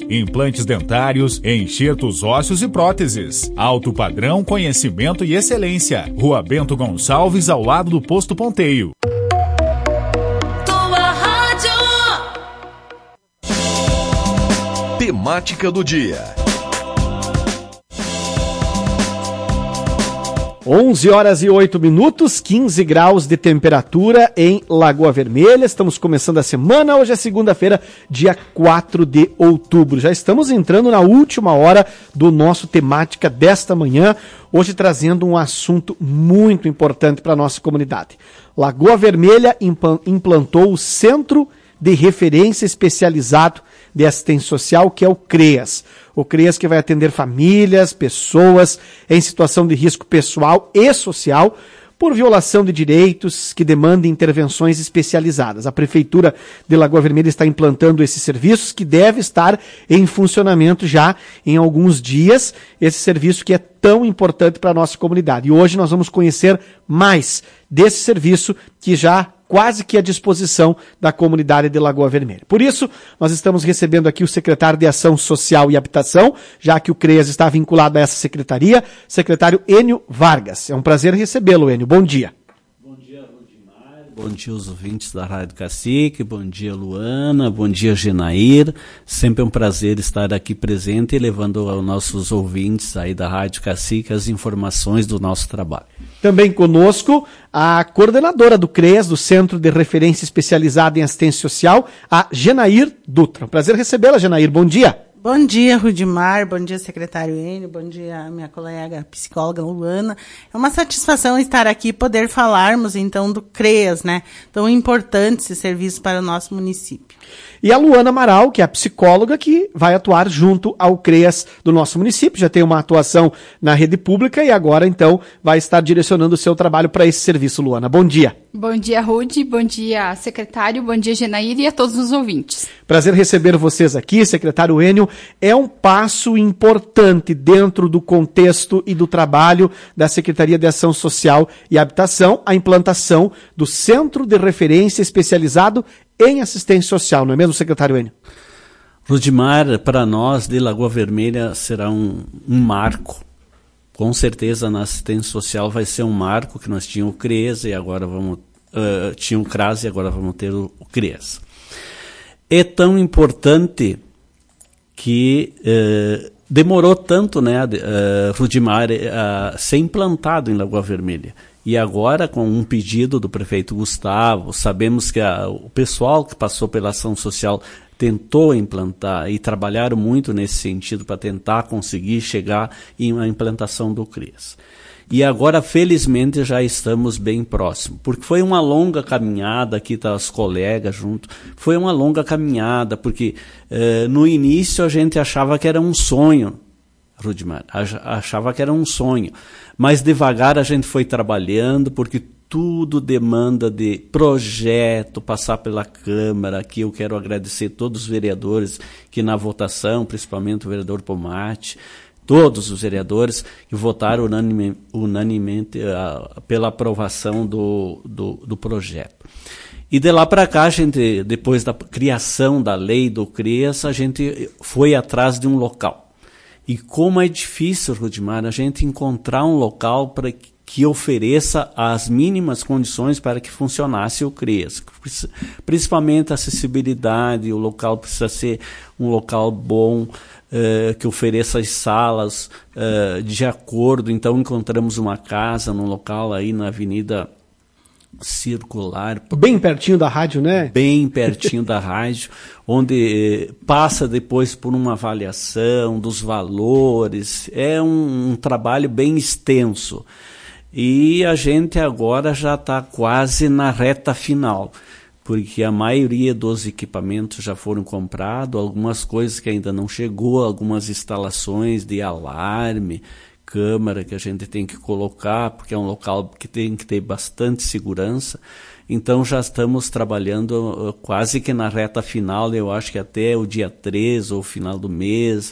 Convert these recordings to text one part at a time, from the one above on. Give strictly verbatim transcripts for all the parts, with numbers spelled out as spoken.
implantes dentários, enxertos ósseos e próteses. Alto padrão, conhecimento e excelência. Rua Bento Gonçalves, ao lado do Posto Ponteio. Tua rádio. Temática do dia. onze horas e oito minutos, quinze graus de temperatura em Lagoa Vermelha. Estamos começando a semana, hoje é segunda-feira, dia quatro de outubro. Já estamos entrando na última hora do nosso Temática desta manhã, hoje trazendo um assunto muito importante para a nossa comunidade. Lagoa Vermelha implantou o Centro de Referência Especializado de Assistência Social, que é o CREAS. O CREAS que vai atender famílias, pessoas em situação de risco pessoal e social por violação de direitos que demandem intervenções especializadas. A Prefeitura de Lagoa Vermelha está implantando esses serviços que deve estar em funcionamento já em alguns dias, esse serviço que é tão importante para a nossa comunidade. E hoje nós vamos conhecer mais desse serviço que já quase que à disposição da comunidade de Lagoa Vermelha. Por isso, nós estamos recebendo aqui o secretário de Ação Social e Habitação, já que o CREAS está vinculado a essa secretaria, secretário Enio Vargas. É um prazer recebê-lo, Enio. Bom dia. Bom dia, Rudimar. Bom dia aos ouvintes da Rádio Cacique. Bom dia, Luana. Bom dia, Genair. Sempre um prazer estar aqui presente e levando aos nossos ouvintes aí da Rádio Cacique as informações do nosso trabalho. Também conosco a coordenadora do CREAS, do Centro de Referência Especializada em Assistência Social, a Genair Dutra. Um prazer recebê-la, Genair. Bom dia. Bom dia, Rudimar. Bom dia, secretário Enio. Bom dia, minha colega psicóloga Luana. É uma satisfação estar aqui e poder falarmos, então, do CREAS, né? Tão importante esse serviço para o nosso município. E a Luana Amaral, que é a psicóloga que vai atuar junto ao CREAS do nosso município, já tem uma atuação na rede pública e agora, então, vai estar direcionando o seu trabalho para esse serviço, Luana. Bom dia. Bom dia, Rudy. Bom dia, secretário. Bom dia, Genair, e a todos os ouvintes. Prazer receber vocês aqui, secretário Enio. É um passo importante dentro do contexto e do trabalho da Secretaria de Ação Social e Habitação, a implantação do Centro de Referência Especializado em Assistência Social, não é mesmo, secretário Enio? Rudimar, para nós de Lagoa Vermelha será um, um marco. Com certeza na assistência social vai ser um marco, que nós tínhamos o CREAS e agora vamos uh, tinha o CRAS e agora vamos ter o, o CREAS. É tão importante que uh, demorou tanto, né, uh, Rudimar, a uh, ser implantado em Lagoa Vermelha. E agora, com um pedido do prefeito Gustavo, sabemos que a, o pessoal que passou pela ação social tentou implantar e trabalharam muito nesse sentido para tentar conseguir chegar em uma implantação do CREAS. E agora, felizmente, já estamos bem próximos, porque foi uma longa caminhada, aqui tá os colegas junto, foi uma longa caminhada, porque eh, no início a gente achava que era um sonho, Rudimar, achava que era um sonho, mas devagar a gente foi trabalhando, porque tudo demanda de projeto, passar pela Câmara. Aqui eu quero agradecer todos os vereadores que na votação, principalmente o vereador Pomate, todos os vereadores que votaram unanime, unanimemente uh, pela aprovação do, do, do projeto. E de lá para cá, a gente, depois da criação da lei do CREAS, a gente foi atrás de um local. E como é difícil, Rudimar, a gente encontrar um local para que, que ofereça as mínimas condições para que funcionasse o CREAS. Principalmente a acessibilidade, o local precisa ser um local bom, uh, que ofereça as salas uh, de acordo. Então encontramos uma casa num local aí na Avenida Circular. Bem pertinho da rádio, né? Bem pertinho da rádio, onde eh, passa depois por uma avaliação dos valores. É um, um trabalho bem extenso. E a gente agora já está quase na reta final, porque a maioria dos equipamentos já foram comprados, algumas coisas que ainda não chegou, algumas instalações de alarme, câmara que a gente tem que colocar, porque é um local que tem que ter bastante segurança. Então já estamos trabalhando uh, quase que na reta final, eu acho que até o dia três ou final do mês,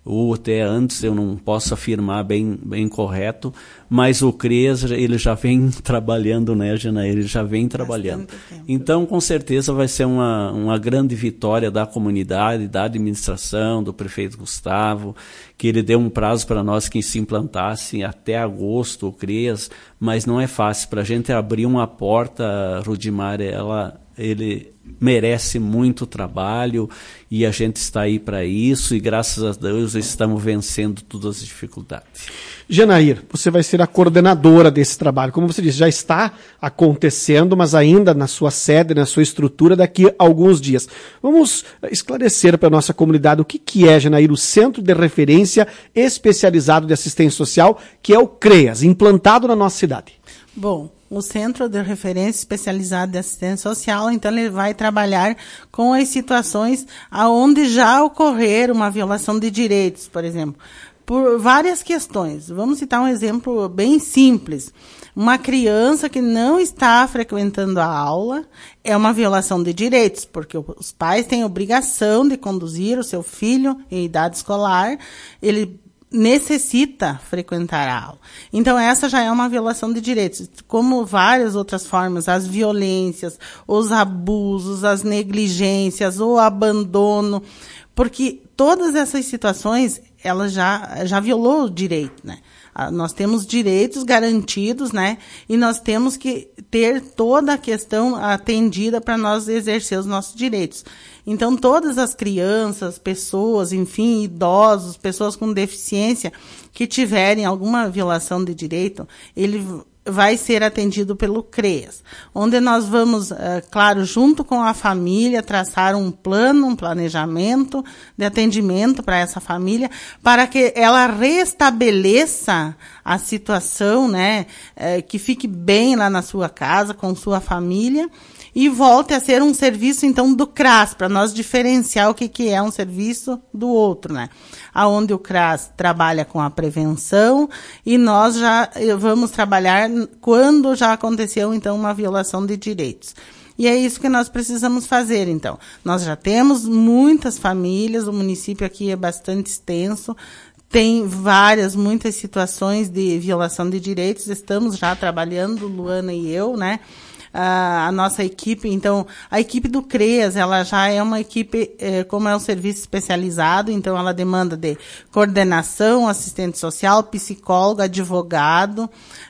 ou até antes, eu não posso afirmar bem, bem correto, mas o CREAS, ele já vem trabalhando, né, Janaína? Ele já vem trabalhando. Então, com certeza, vai ser uma, uma grande vitória da comunidade, da administração, do prefeito Gustavo, que ele deu um prazo para nós que se implantasse até agosto o CREAS, mas não é fácil. Para a gente abrir uma porta, Rudimar, ela, ele merece muito trabalho e a gente está aí para isso e graças a Deus estamos vencendo todas as dificuldades. Janaíra, você vai ser a coordenadora desse trabalho. Como você disse, já está acontecendo, mas ainda na sua sede, na sua estrutura, daqui a alguns dias. Vamos esclarecer para a nossa comunidade o que, que é, Janaíra, o Centro de Referência Especializado de Assistência Social, que é o CREAS, implantado na nossa cidade. Bom, o Centro de Referência Especializado de Assistência Social, então ele vai trabalhar com as situações onde já ocorrer uma violação de direitos, por exemplo, por várias questões. Vamos citar um exemplo bem simples. Uma criança que não está frequentando a aula é uma violação de direitos, porque os pais têm obrigação de conduzir o seu filho em idade escolar, ele necessita frequentar a aula. Então, essa já é uma violação de direitos. Como várias outras formas, as violências, os abusos, as negligências, o abandono, porque todas essas situações, ela já, já violou o direito, né? Nós temos direitos garantidos, né? E nós temos que ter toda a questão atendida para nós exercer os nossos direitos. Então, todas as crianças, pessoas, enfim, idosos, pessoas com deficiência que tiverem alguma violação de direito, ele vai ser atendido pelo CREAS, onde nós vamos, é, claro, junto com a família, traçar um plano, um planejamento de atendimento para essa família, para que ela restabeleça a situação, né, é, que fique bem lá na sua casa, com sua família, e volte a ser um serviço, então, do CRAS, para nós diferenciar o que, que é um serviço do outro, né? Aonde o CRAS trabalha com a prevenção e nós já vamos trabalhar quando já aconteceu, então, uma violação de direitos. E é isso que nós precisamos fazer, então. Nós já temos muitas famílias, o município aqui é bastante extenso, tem várias, muitas situações de violação de direitos, estamos já trabalhando, Luana e eu, né? A, a nossa equipe, então, a equipe do CREAS, ela já é uma equipe, eh, como é um serviço especializado, então ela demanda de coordenação, assistente social, psicólogo, advogado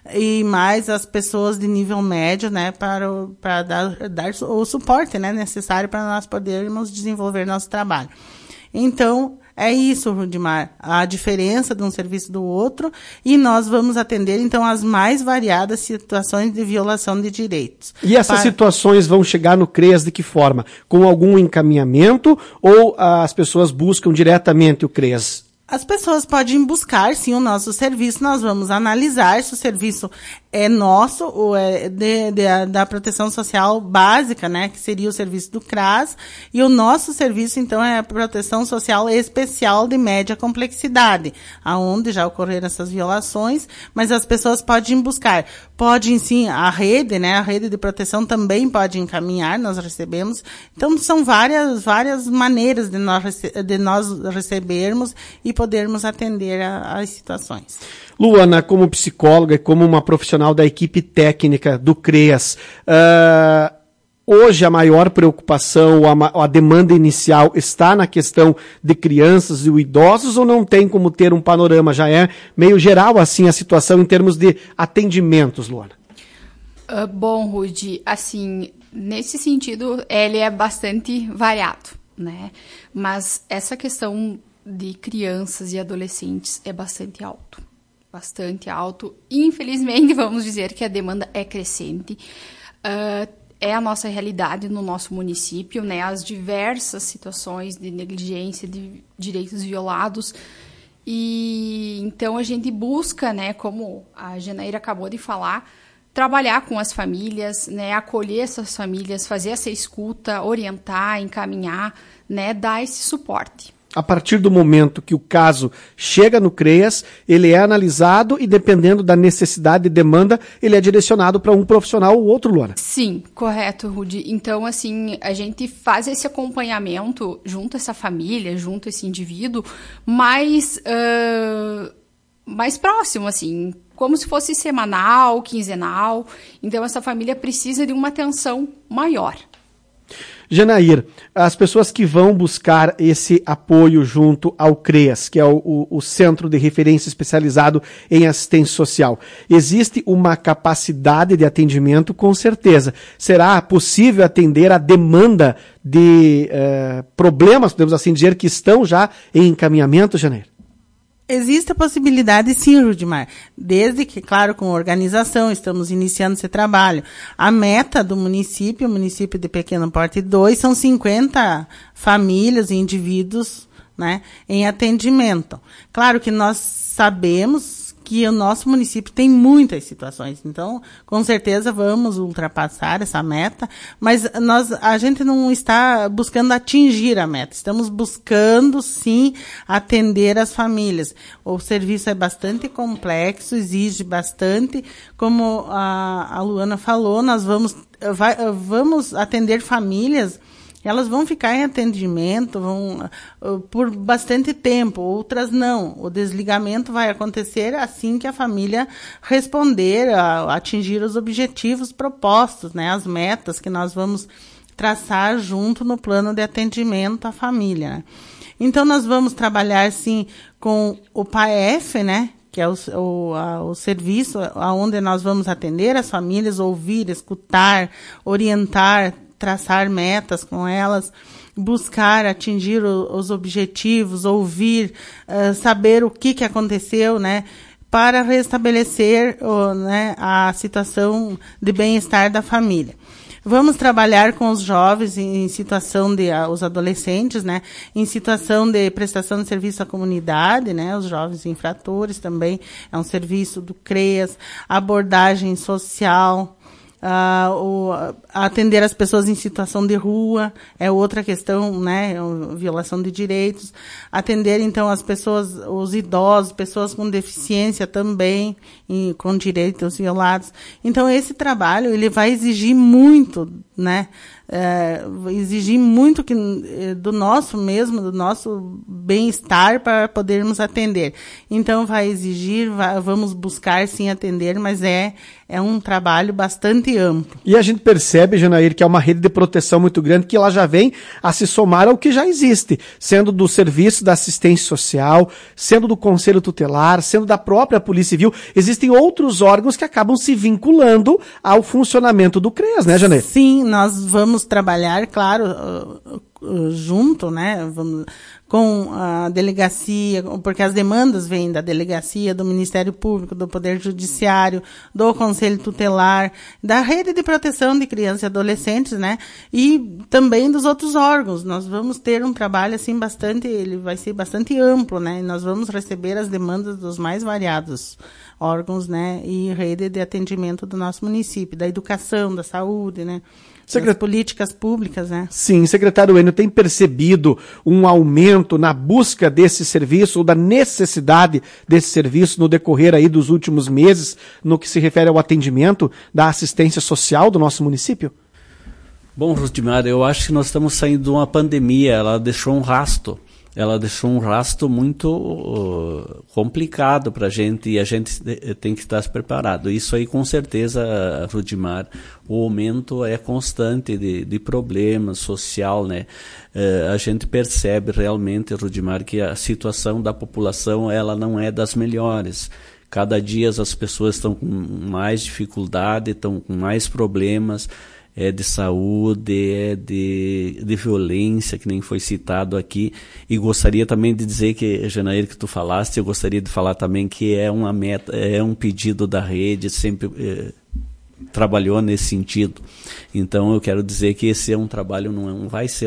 e mais as pessoas de nível médio, né, para, para dar, dar o suporte, né, necessário para nós podermos desenvolver nosso trabalho. Então, é isso, Rudimar, a diferença de um serviço do outro, e nós vamos atender, então, as mais variadas situações de violação de direitos. E essas Para... situações vão chegar no CREAS de que forma? Com algum encaminhamento ou as pessoas buscam diretamente o CREAS? As pessoas podem buscar, sim, o nosso serviço, nós vamos analisar se o serviço é nosso, ou é de, de, da proteção social básica, né, que seria o serviço do CRAS, e o nosso serviço, então, é a proteção social especial de média complexidade, aonde já ocorreram essas violações, mas as pessoas podem buscar. Podem, sim, a rede, né, a rede de proteção também pode encaminhar, nós recebemos. Então, são várias, várias maneiras de nós, de nós recebermos e podermos atender às situações. Luana, como psicóloga e como uma profissional da equipe técnica do CREAS, uh, hoje a maior preocupação, a, a demanda inicial está na questão de crianças e idosos ou não tem como ter um panorama? Já é meio geral assim a situação em termos de atendimentos, Luana? Uh, bom, Rudy, assim, nesse sentido, ele é bastante variado, né? Mas essa questão de crianças e adolescentes é bastante alto. Bastante alto. Infelizmente, vamos dizer que a demanda é crescente. Uh, é a nossa realidade no nosso município, né? As diversas situações de negligência, de direitos violados. E então a gente busca, né, como a Janaíra acabou de falar, trabalhar com as famílias, né, acolher essas famílias, fazer essa escuta, orientar, encaminhar, né, dar esse suporte. A partir do momento que o caso chega no CREAS, ele é analisado e, dependendo da necessidade e demanda, ele é direcionado para um profissional ou outro, Luana? Sim, correto, Rudy. Então, assim, a gente faz esse acompanhamento junto a essa família, junto a esse indivíduo, mais, uh, mais próximo, assim, como se fosse semanal, quinzenal. Então, essa família precisa de uma atenção maior. Janair, as pessoas que vão buscar esse apoio junto ao CREAS, que é o, o, o Centro de Referência Especializado em Assistência Social, existe uma capacidade de atendimento? Com certeza. Será possível atender a demanda de eh, problemas, podemos assim dizer, que estão já em encaminhamento, Janair? Existe a possibilidade, sim, Rudimar, desde que, claro, com organização, estamos iniciando esse trabalho. A meta do município, o município de Pequeno Porte dois, são cinquenta famílias e indivíduos, né, em atendimento. Claro que nós sabemos que o nosso município tem muitas situações, então, com certeza, vamos ultrapassar essa meta, mas nós, a gente não está buscando atingir a meta, estamos buscando, sim, atender as famílias. O serviço é bastante complexo, exige bastante, como a, a Luana falou, nós vamos, vai, vamos atender famílias. Elas vão ficar em atendimento vão, uh, por bastante tempo, outras não. O desligamento vai acontecer assim que a família responder, a, a atingir os objetivos propostos, né, as metas que nós vamos traçar junto no plano de atendimento à família, né. Então, nós vamos trabalhar, sim, com o P A E F, né, que é o, o, a, o serviço onde nós vamos atender as famílias, ouvir, escutar, orientar, traçar metas com elas, buscar atingir o, os objetivos, ouvir, uh, saber o que, que aconteceu, né, para restabelecer uh, né, a situação de bem-estar da família. Vamos trabalhar com os jovens em situação de, uh, os adolescentes, né, em situação de prestação de serviço à comunidade, né, os jovens infratores também, é um serviço do CREAS, abordagem social, Uh, o, atender as pessoas em situação de rua é outra questão, né, violação de direitos, atender então as pessoas, os idosos, pessoas com deficiência também, e, com direitos violados. Então esse trabalho, ele vai exigir muito, né, é, exigir muito que, do nosso mesmo, do nosso bem-estar para podermos atender. Então vai exigir, vai, vamos buscar sim atender, mas é, é um trabalho bastante amplo. E a gente percebe, Janair, que é uma rede de proteção muito grande, que ela já vem a se somar ao que já existe, sendo do Serviço da Assistência Social, sendo do Conselho Tutelar, sendo da própria Polícia Civil. Existem outros órgãos que acabam se vinculando ao funcionamento do CREAS, né, Janair? Sim, nós vamos trabalhar, claro, junto, né, vamos, com a delegacia, porque as demandas vêm da delegacia, do Ministério Público, do Poder Judiciário, do Conselho Tutelar, da Rede de Proteção de Crianças e Adolescentes, né, e também dos outros órgãos. Nós vamos ter um trabalho, assim, bastante, ele vai ser bastante amplo, né, e nós vamos receber as demandas dos mais variados órgãos, né, e rede de atendimento do nosso município, da educação, da saúde, né, Secret... das políticas públicas, né? Sim, secretário Enio, tem percebido um aumento na busca desse serviço ou da necessidade desse serviço no decorrer aí dos últimos meses, no que se refere ao atendimento da assistência social do nosso município? Bom, Rudimar, eu acho que nós estamos saindo de uma pandemia, ela deixou um rastro. Ela deixou um rastro muito uh, complicado para a gente e a gente tem que estar preparado. Isso aí, com certeza, Rudimar, o aumento é constante de, de problemas social, né? Uh, a gente percebe realmente, Rudimar, que a situação da população ela não é das melhores. Cada dia as pessoas estão com mais dificuldade, estão com mais problemas. É de saúde, é de, de violência, que nem foi citado aqui. E gostaria também de dizer que, Janair, que tu falaste, eu gostaria de falar também que é uma meta, é um pedido da rede, sempre é, trabalhou nesse sentido. Então eu quero dizer que esse é um trabalho, não vai ser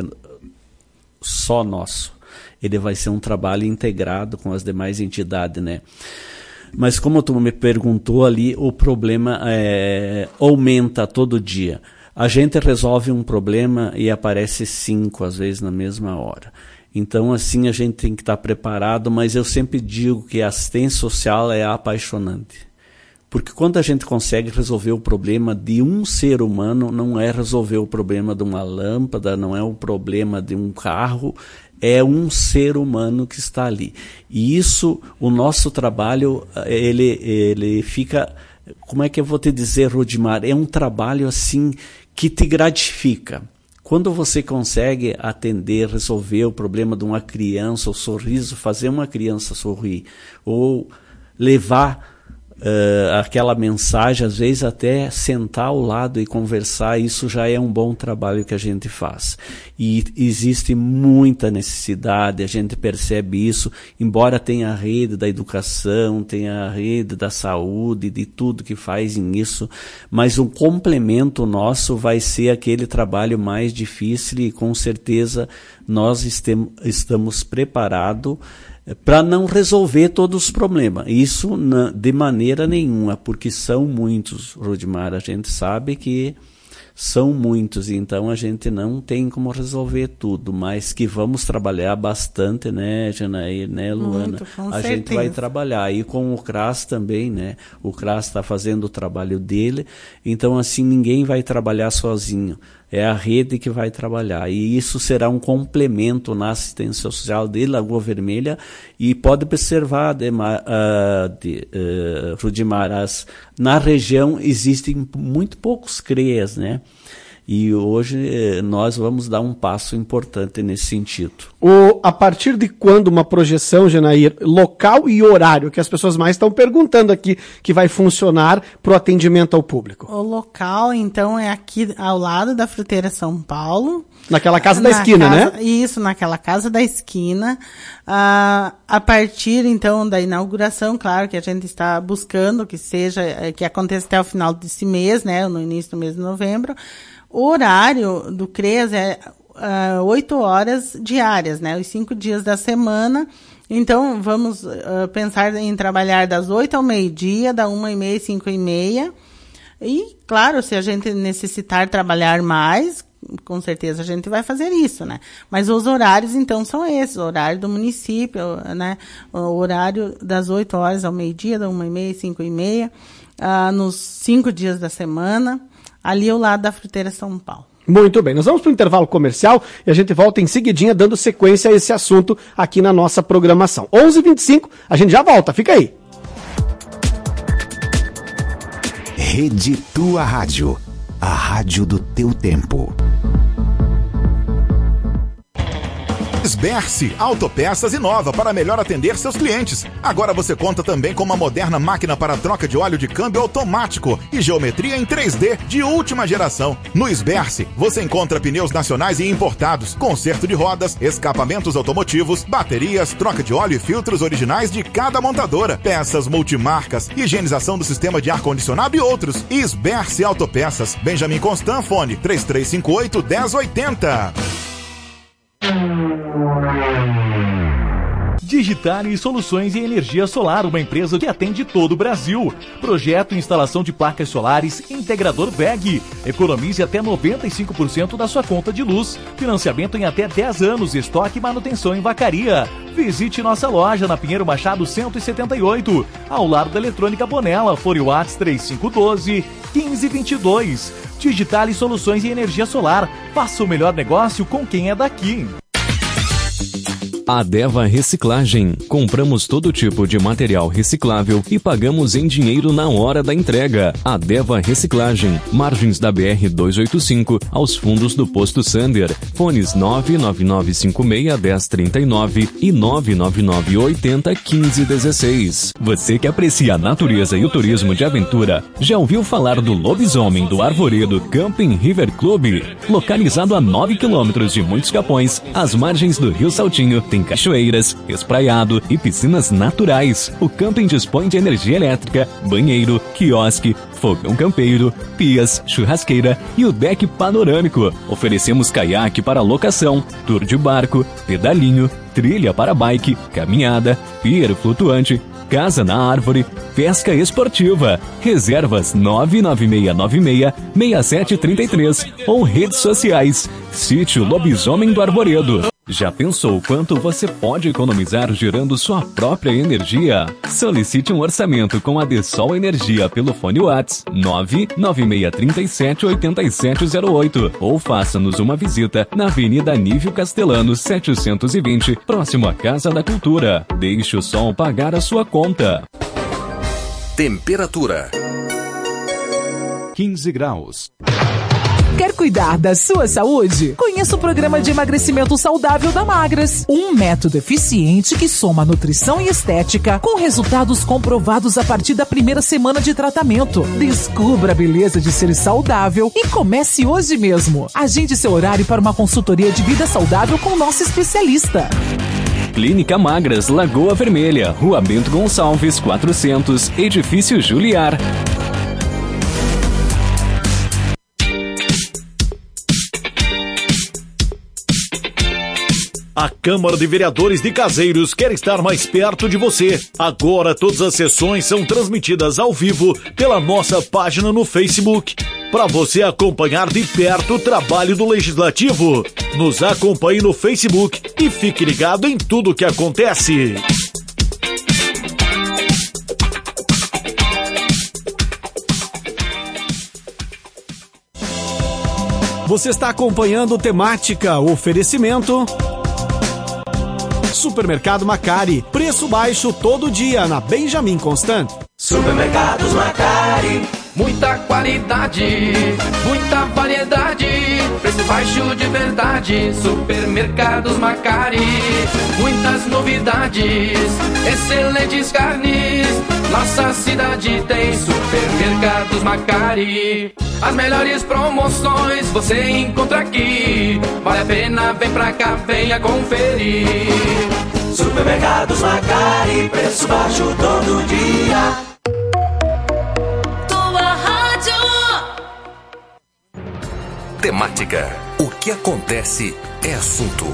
só nosso, ele vai ser um trabalho integrado com as demais entidades, né? Mas como tu me perguntou ali, o problema é, aumenta todo dia. A gente resolve um problema e aparece cinco, às vezes, na mesma hora. Então, assim, a gente tem que estar preparado, mas eu sempre digo que a assistência social é apaixonante. Porque quando a gente consegue resolver o problema de um ser humano, não é resolver o problema de uma lâmpada, não é o problema de um carro, é um ser humano que está ali. E isso, o nosso trabalho, ele, ele fica, como é que eu vou te dizer, Rudimar? É um trabalho assim que te gratifica. Quando você consegue atender, resolver o problema de uma criança, o sorriso, fazer uma criança sorrir, ou levar Uh, aquela mensagem, às vezes até sentar ao lado e conversar, isso já é um bom trabalho que a gente faz. E existe muita necessidade, a gente percebe isso, embora tenha a rede da educação, tenha a rede da saúde, de tudo que fazem isso, mas o complemento nosso vai ser aquele trabalho mais difícil e com certeza nós estem, estamos preparados para não resolver todos os problemas. Isso na, de maneira nenhuma, porque são muitos, Rudimar. A gente sabe que são muitos, então a gente não tem como resolver tudo, mas que vamos trabalhar bastante, né, Janaína, né, Luana? Muito, com a certeza. gente vai trabalhar. E com o C R A S também, né? O C R A S está fazendo o trabalho dele, então assim ninguém vai trabalhar sozinho. É a rede que vai trabalhar. E isso será um complemento na assistência social de Lagoa Vermelha. E pode observar, de, uh, de, uh, Rudimar, as, na região existem muito poucos C R E As, né? E hoje eh, nós vamos dar um passo importante nesse sentido. O, a partir de quando uma projeção, Genair, local e horário, que as pessoas mais estão perguntando aqui, que vai funcionar para o atendimento ao público? O local, então, é aqui ao lado da Fruteira São Paulo. Naquela casa da Na esquina, casa, né? Isso, naquela casa da esquina. Ah, a partir, então, da inauguração, claro que a gente está buscando que seja, que aconteça até o final desse mês, né, no início do mês de novembro. O horário do C R E A S é oito uh, horas diárias, né? Os cinco dias da semana. Então, vamos uh, pensar em trabalhar das oito ao meio-dia, da uma e meia às cinco e meia. E, claro, se a gente necessitar trabalhar mais, com certeza a gente vai fazer isso, né? Mas os horários, então, são esses. O horário do município, né? O horário das oito horas ao meio-dia, da uma e meia às cinco e meia, uh, nos cinco dias da semana. Ali ao lado da Fruteira São Paulo. Muito bem, nós vamos para o intervalo comercial e a gente volta em seguidinha dando sequência a esse assunto aqui na nossa programação. onze e vinte e cinco, a gente já volta, fica aí. Rede Tua Rádio, a rádio do teu tempo. Sberce, autopeças inova para melhor atender seus clientes. Agora você conta também com uma moderna máquina para troca de óleo de câmbio automático e geometria em três D de última geração. No Sberce, você encontra pneus nacionais e importados, conserto de rodas, escapamentos automotivos, baterias, troca de óleo e filtros originais de cada montadora, peças multimarcas, higienização do sistema de ar-condicionado e outros. Sberce Autopeças, Benjamin Constant, fone três três cinco oito, um zero oito zero. Digitale Soluções em Energia Solar, uma empresa que atende todo o Brasil. Projeto e instalação de placas solares Integrador W E G. Economize até noventa e cinco por cento da sua conta de luz. Financiamento em até dez anos, estoque e manutenção em Vacaria. Visite nossa loja na Pinheiro Machado cento e setenta e oito, ao lado da Eletrônica Bonella, fone WhatsApp três cinco um dois, um cinco dois dois. Digitale Soluções em Energia Solar. Faça o melhor negócio com quem é daqui. Adeva Reciclagem. Compramos todo tipo de material reciclável e pagamos em dinheiro na hora da entrega. Adeva Reciclagem. Margens da B R duzentos e oitenta e cinco, aos fundos do Posto Sander. Fones nove nove nove cinco seis, um zero três nove e nove nove nove oito zero, um cinco um seis. Você que aprecia a natureza e o turismo de aventura, já ouviu falar do Lobisomem do Arvoredo Camping River Club? Localizado a nove quilômetros de Muitos Capões, às margens do Rio Saltinho, tem cachoeiras, espraiado e piscinas naturais. O camping dispõe de energia elétrica, banheiro, quiosque, fogão campeiro, pias, churrasqueira e o deck panorâmico. Oferecemos caiaque para locação, tour de barco, pedalinho, trilha para bike, caminhada, pier flutuante, casa na árvore, pesca esportiva. Reservas nove nove seis nove seis, seis sete três três ou redes sociais. Sítio Lobisomem do Arvoredo. Já pensou quanto você pode economizar gerando sua própria energia? Solicite um orçamento com a Dessol Energia pelo fone WhatsApp nove nove seis três sete oito sete zero oito ou faça-nos uma visita na Avenida Nívio Castelano setecentos e vinte, próximo à Casa da Cultura. Deixe o sol pagar a sua conta. Temperatura quinze graus. Quer cuidar da sua saúde? Conheça o programa de emagrecimento saudável da Magras. Um método eficiente que soma nutrição e estética com resultados comprovados a partir da primeira semana de tratamento. Descubra a beleza de ser saudável e comece hoje mesmo. Agende seu horário para uma consultoria de vida saudável com nosso especialista. Clínica Magras, Lagoa Vermelha, Rua Bento Gonçalves, quatrocentos, Edifício Juliar. A Câmara de Vereadores de Caseiros quer estar mais perto de você. Agora todas as sessões são transmitidas ao vivo pela nossa página no Facebook, para você acompanhar de perto o trabalho do Legislativo. Nos acompanhe no Facebook e fique ligado em tudo o que acontece. Você está acompanhando Temática, oferecimento... Supermercado Macari, preço baixo todo dia na Benjamin Constant. Supermercados Macari, muita qualidade, muita variedade, preço baixo de verdade. Supermercados Macari, muitas novidades, excelentes carnes. Nossa cidade tem Supermercados Macari. As melhores promoções você encontra aqui. Vale a pena, vem pra cá, venha conferir. Supermercados Macari, preço baixo todo dia. Tua rádio. Temática. O que acontece é assunto.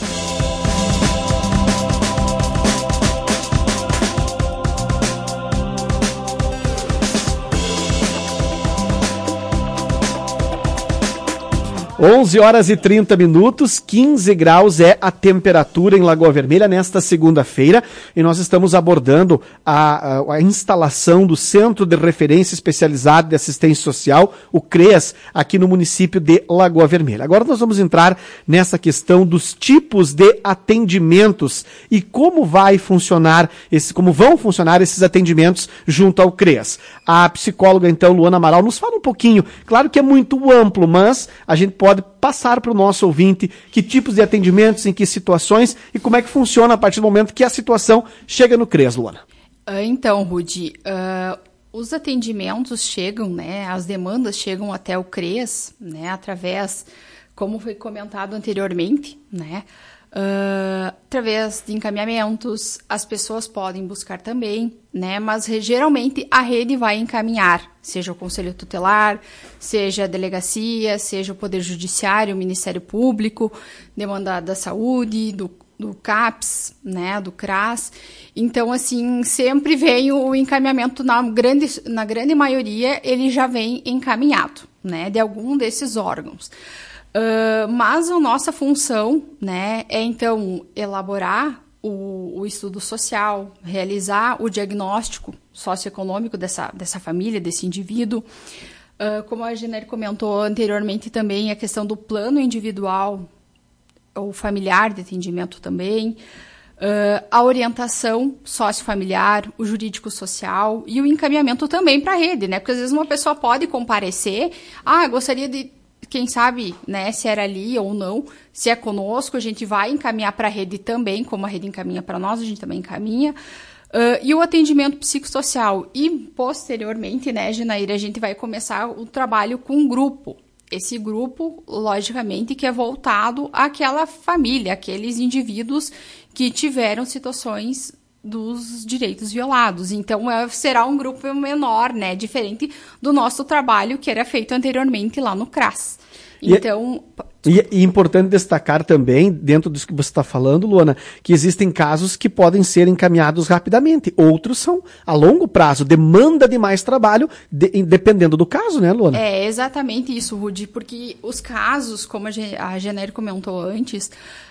onze horas e trinta minutos, quinze graus é a temperatura em Lagoa Vermelha nesta segunda-feira e nós estamos abordando a, a, a instalação do Centro de Referência Especializado de Assistência Social, o CREAS, aqui no município de Lagoa Vermelha. Agora nós vamos entrar nessa questão dos tipos de atendimentos e como vai funcionar, esse, como vão funcionar esses atendimentos junto ao CREAS. A psicóloga, então, Luana Amaral, nos fala um pouquinho, claro que é muito amplo, mas a gente pode pode passar para o nosso ouvinte que tipos de atendimentos, em que situações e como é que funciona a partir do momento que a situação chega no CREAS, Luana. Então, Rudi, uh, os atendimentos chegam, né, as demandas chegam até o CREAS, né, através, como foi comentado anteriormente, né, Uh, através de encaminhamentos, as pessoas podem buscar também, né? Mas geralmente a rede vai encaminhar, seja o Conselho Tutelar, seja a delegacia, seja o Poder Judiciário, o Ministério Público, demanda da Saúde, do, do CAPS, né? Do CRAS. Então, assim, sempre vem o encaminhamento, na grande, na grande maioria, ele já vem encaminhado, né? De algum desses órgãos. Uh, mas a nossa função, né, é então elaborar o, o estudo social, realizar o diagnóstico socioeconômico dessa, dessa família, desse indivíduo. Uh, como a Generi comentou anteriormente também, a questão do plano individual ou familiar de atendimento também. Uh, a orientação sociofamiliar, o jurídico-social e o encaminhamento também para a rede, né? Porque às vezes uma pessoa pode comparecer, ah, gostaria de... Quem sabe, né, se era ali ou não, se é conosco, a gente vai encaminhar para a rede também, como a rede encaminha para nós, a gente também encaminha. Uh, e o atendimento psicossocial. E, posteriormente, né, Janaíra, a gente vai começar o trabalho com um grupo. Esse grupo, logicamente, que é voltado àquela família, aqueles indivíduos que tiveram situações dos direitos violados. Então, é, será um grupo menor, né, diferente do nosso trabalho que era feito anteriormente lá no CRAS. Então... E é importante destacar também, dentro disso que você está falando, Luana, que existem casos que podem ser encaminhados rapidamente. Outros são a longo prazo, demanda de mais trabalho, de, dependendo do caso, né, Luana? É exatamente isso, Rudi, porque os casos, como a Generi comentou antes,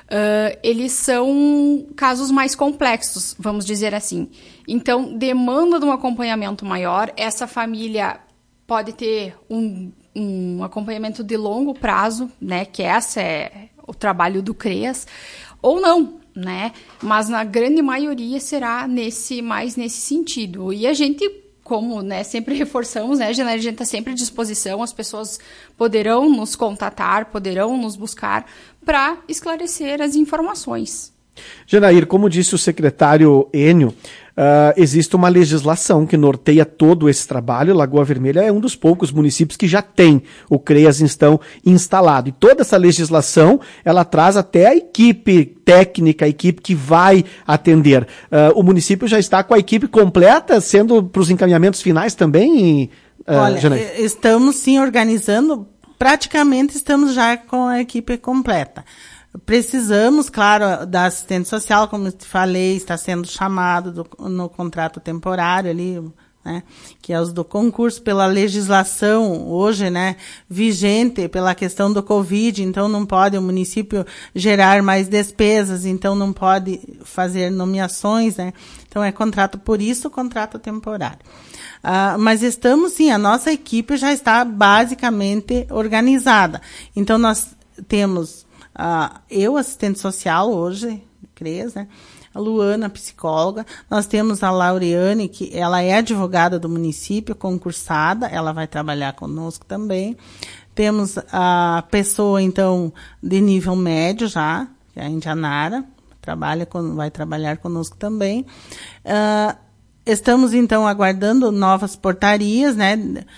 uh, eles são casos mais complexos, vamos dizer assim. Então, demanda de um acompanhamento maior. Essa família pode ter um, um acompanhamento de longo prazo, né, que esse é o trabalho do CREAS, ou não, né? Mas na grande maioria será nesse, mais nesse sentido. E a gente, como, né, sempre reforçamos, né, a gente está sempre à disposição, as pessoas poderão nos contatar, poderão nos buscar para esclarecer as informações. Janair, como disse o secretário Enio, uh, existe uma legislação que norteia todo esse trabalho. Lagoa Vermelha é um dos poucos municípios que já tem o CREAS então instalado. E toda essa legislação, ela traz até a equipe técnica, a equipe que vai atender. Uh, o município já está com a equipe completa, sendo para os encaminhamentos finais também, uh, Olha, Janair? Estamos sim organizando, praticamente estamos já com a equipe completa. Precisamos, claro, da assistente social, como eu te falei, está sendo chamado do, no contrato temporário ali, né, que é os do concurso, pela legislação hoje, né, vigente, pela questão do Covid, então não pode o município gerar mais despesas, então não pode fazer nomeações, né, então é contrato, por isso, contrato temporário. Uh, mas estamos, sim, a nossa equipe já está basicamente organizada. Então nós temos Uh, eu, assistente social hoje, CREAS, né? A Luana, psicóloga. Nós temos a Laureane, que ela é advogada do município, concursada, ela vai trabalhar conosco também. Temos a pessoa, então, de nível médio já, que é a Indianara, trabalha com, vai trabalhar conosco também. Uh, Estamos, então, aguardando novas portarias, né,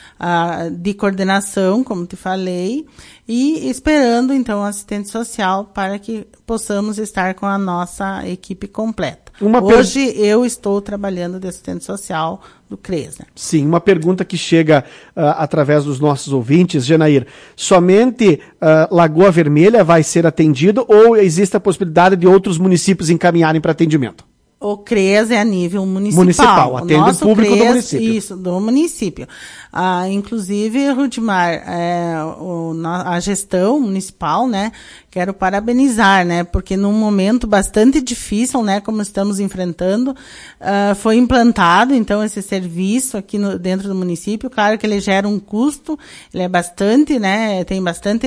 de coordenação, como te falei, e esperando, então, assistente social para que possamos estar com a nossa equipe completa. Uma Hoje, per... eu estou trabalhando de assistente social do CREAS. Né? Sim, uma pergunta que chega uh, através dos nossos ouvintes, Janair, somente uh, Lagoa Vermelha vai ser atendido ou existe a possibilidade de outros municípios encaminharem para atendimento? O CREAS é a nível municipal. Municipal, atende o público CREAS, do município. Isso, do município. Ah, inclusive, Rudimar, é, o, a gestão municipal, né, quero parabenizar, né, porque num momento bastante difícil, né, como estamos enfrentando, uh, foi implantado, então, esse serviço aqui no, dentro do município. Claro que ele gera um custo, ele é bastante, né, tem bastante,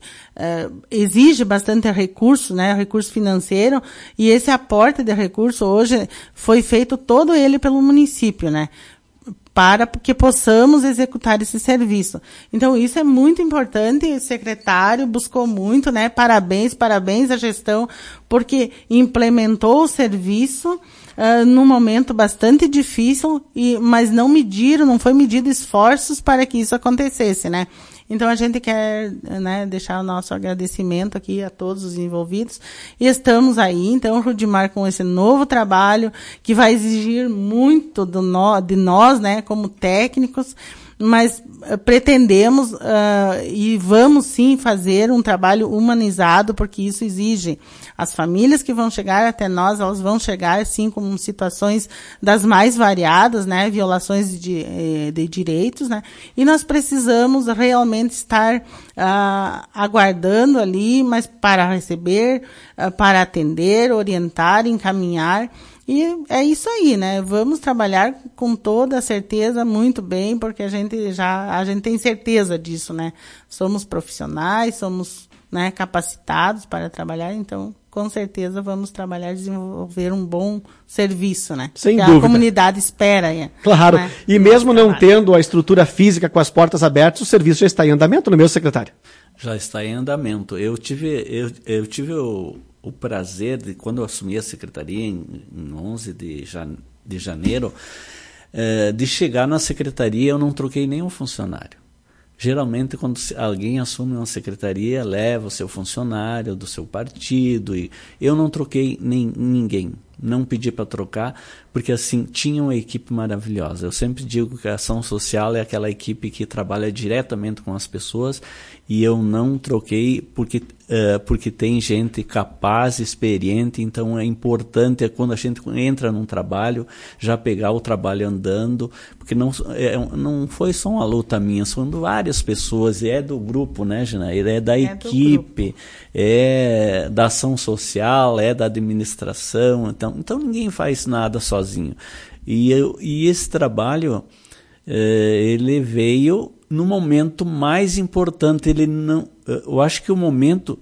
uh, exige bastante recurso, né, recurso financeiro, e esse aporte de recurso hoje foi feito todo ele pelo município, né, para que possamos executar esse serviço. Então, isso é muito importante, o secretário buscou muito, né, parabéns, parabéns à gestão, porque implementou o serviço uh, num momento bastante difícil, e, mas não mediram, não foi medido esforços para que isso acontecesse, né. Então, a gente quer, né, deixar o nosso agradecimento aqui a todos os envolvidos. E estamos aí, então, Rudimar, com esse novo trabalho, que vai exigir muito do no, de nós, né, como técnicos, mas uh, pretendemos uh, e vamos, sim, fazer um trabalho humanizado, porque isso exige. As famílias que vão chegar até nós, elas vão chegar, sim, com situações das mais variadas, né, violações de, de direitos, né, e nós precisamos realmente estar uh, aguardando ali, mas para receber, uh, para atender, orientar, encaminhar. E é isso aí, né? Vamos trabalhar com toda a certeza muito bem, porque a gente já, a gente tem certeza disso, né? Somos profissionais, somos, né, capacitados para trabalhar, então, com certeza vamos trabalhar e desenvolver um bom serviço, né? Sem que dúvida. A comunidade espera. É, claro. Né? E mesmo não tendo a estrutura física com as portas abertas, o serviço já está em andamento, não é, meu secretário? Já está em andamento. Eu tive, eu, eu tive o, o prazer de, quando eu assumi a secretaria em, em onze de janeiro, eh, de chegar na secretaria, eu não troquei nenhum funcionário. Geralmente, quando alguém assume uma secretaria, leva o seu funcionário do seu partido. E eu não troquei nem ninguém. não pedi para trocar, porque assim, tinha uma equipe maravilhosa. Eu sempre digo que a ação social é aquela equipe que trabalha diretamente com as pessoas, e eu não troquei porque, uh, porque tem gente capaz, experiente, então é importante, é quando a gente entra num trabalho, já pegar o trabalho andando, porque não, é, não foi só uma luta minha, são várias pessoas, e é do grupo, né, Janaíra? É da é equipe, é da ação social, é da administração, então, então ninguém faz nada sozinho. E, eu, e esse trabalho, eh, ele veio no momento mais importante. Ele não, eu acho que o momento,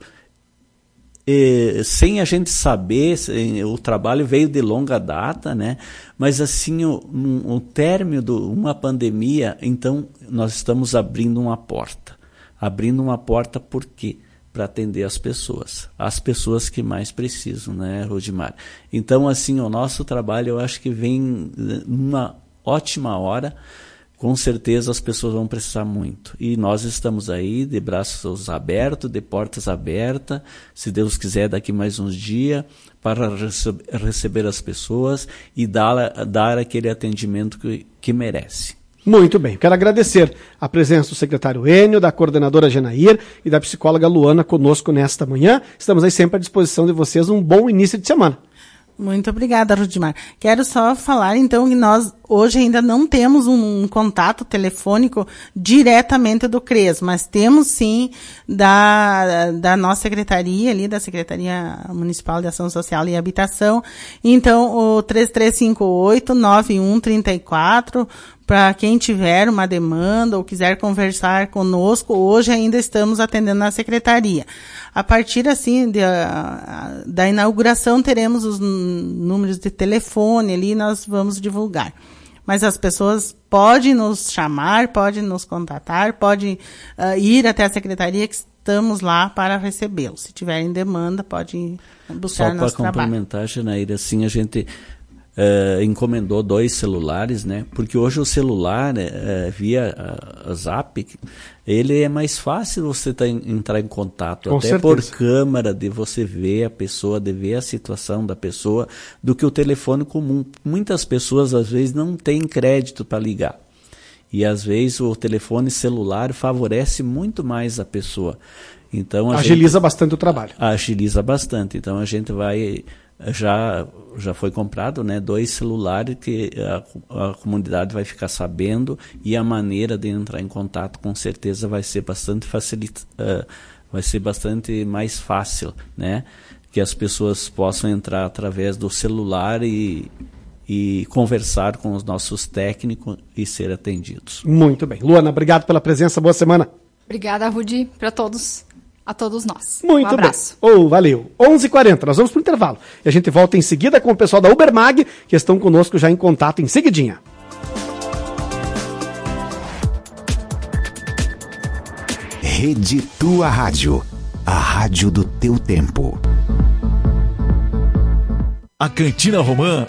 eh, sem a gente saber, sem, o trabalho veio de longa data, né? Mas assim, o, no, o término de uma pandemia, então nós estamos abrindo uma porta. Abrindo uma porta por quê? Para atender as pessoas, as pessoas que mais precisam, né, Rudimar? Então, assim, o nosso trabalho, eu acho que vem numa ótima hora. Com certeza as pessoas vão precisar muito. E nós estamos aí de braços abertos, de portas abertas, se Deus quiser, daqui mais uns dias, para rece- receber as pessoas e dar, dar aquele atendimento que, que merece. Muito bem, quero agradecer a presença do secretário Enio, da coordenadora Janair e da psicóloga Luana conosco nesta manhã. Estamos aí sempre à disposição de vocês. Um bom início de semana. Muito obrigada, Rudimar. Quero só falar, então, que nós hoje ainda não temos um, um contato telefônico diretamente do CRES, mas temos sim da, da nossa secretaria ali, da Secretaria Municipal de Ação Social e Habitação. Então, o três três cinco oito, nove um três quatro, para quem tiver uma demanda ou quiser conversar conosco, hoje ainda estamos atendendo na secretaria. A partir, assim, de, a, da inauguração, teremos os números de telefone ali, nós vamos divulgar. Mas as pessoas podem nos chamar, podem nos contatar, podem uh, ir até a secretaria, que estamos lá para recebê-los. Se tiverem demanda, podem buscar nosso trabalho. Só para complementar, Janaíra, assim, a gente uh, encomendou dois celulares, né? Porque hoje o celular, uh, via uh, Zap, ele é mais fácil você tá, entrar em contato, Com até certeza. por câmera, de você ver a pessoa, de ver a situação da pessoa, do que o telefone comum. Muitas pessoas, às vezes, não têm crédito para ligar. E, às vezes, o telefone celular favorece muito mais a pessoa. Então, a agiliza gente, bastante o trabalho. Agiliza bastante. Então, a gente vai... Já, já foi comprado, né, dois celulares que a, a comunidade vai ficar sabendo, e a maneira de entrar em contato com certeza vai ser bastante facilita, uh, vai ser bastante mais fácil, né, que as pessoas possam entrar através do celular e, e conversar com os nossos técnicos e ser atendidos. Muito bem. Luana, obrigado pela presença, boa semana. Obrigada, Rudi, para todos. A todos nós. Muito um abraço. bem. Oh, valeu. onze e quarenta, nós vamos para o intervalo. E a gente volta em seguida com o pessoal da Ubermag, que estão conosco já em contato em seguidinha. Rede Tua Rádio, a rádio do teu tempo. A Cantina Romã